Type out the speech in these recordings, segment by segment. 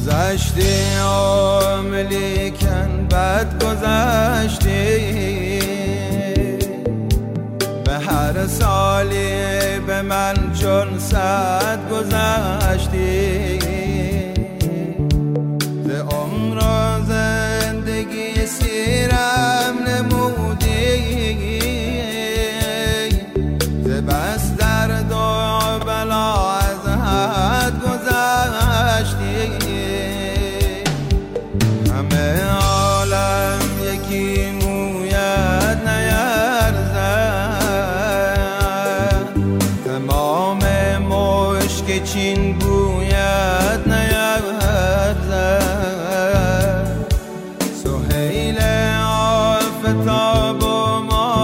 گذشتی لیکن بد گذشتی، به هر سالی به من چون صد گذشتی، ز عمر و زندگی سیرم نمودی، ز بس درد و بلا از حد گذشتی، همه عالم یکی مویت نیرزد، تمام مشک چین بویت نیرزد، سهیل آفتاب و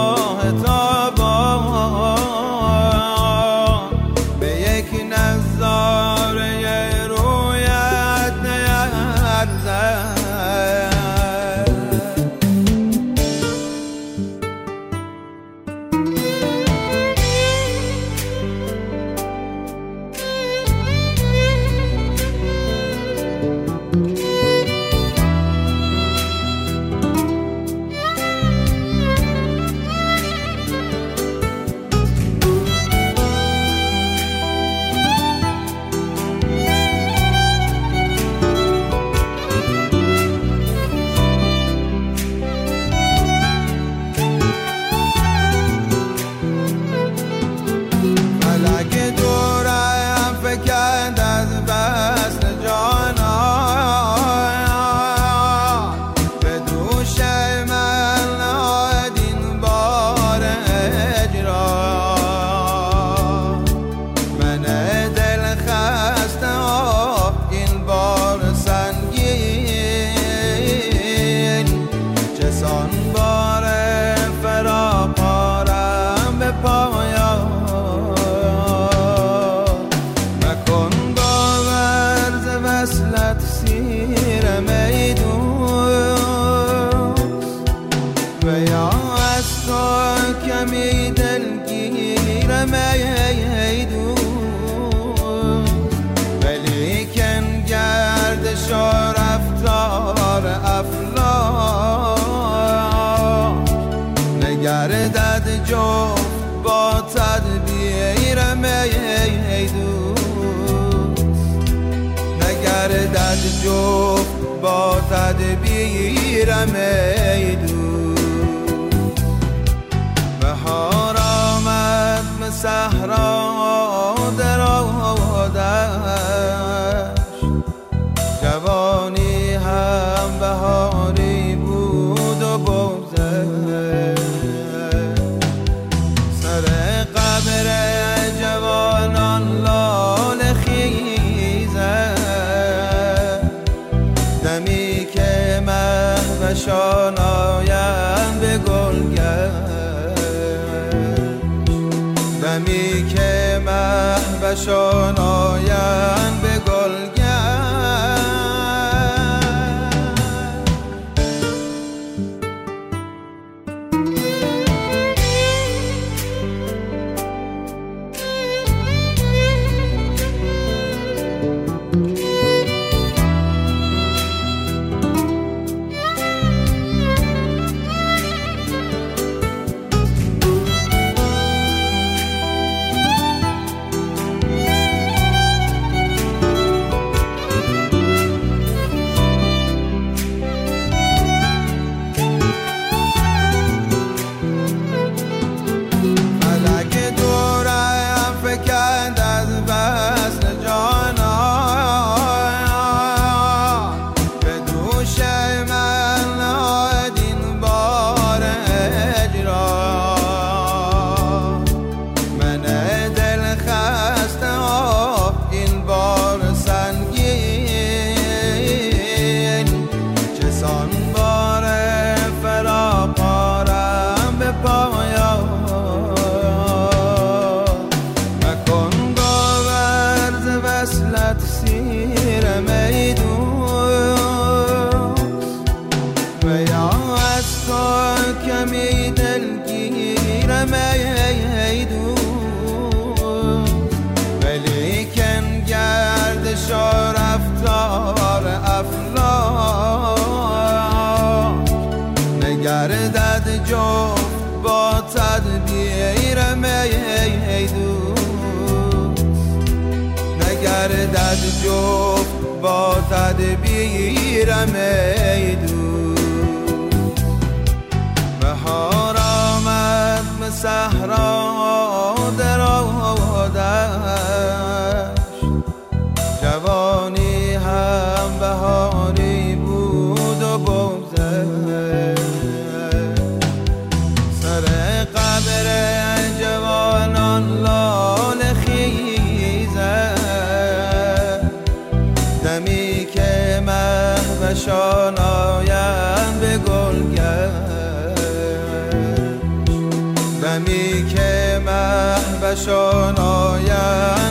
ماهتابان به یک نظاره رویت نیرزد. سیرم ای دوست و یا از تو کمی دلگیرم ای دوست، ولیکن گردش و رفتار افلاک نگردد جفت با تدبیرم ای دوست، نگردد جفت با تدبیرم ای دوست. بهار آمد به صحرا درآمدش، جوانی هم بهاری بود و بگذشت، سر قبر جوانان لاله خیزد، دمی که مهوشان آیند به گلگشت، دمی که مهوشان آیند به گلگشت. سیرم ای دوست و یا از تو کمی دلگیرم ای دوست، ولیکن گردش و رفتار گردد جفت با تدبیرم ای دوست. بهار آمد به صحرا درآمدش، جوانی هم بهاری بود و بگذشت. سر قبر جوانان لاله خیزد، دمی که مهوشان آیند به گلگشت، دمی که مهوشان آیند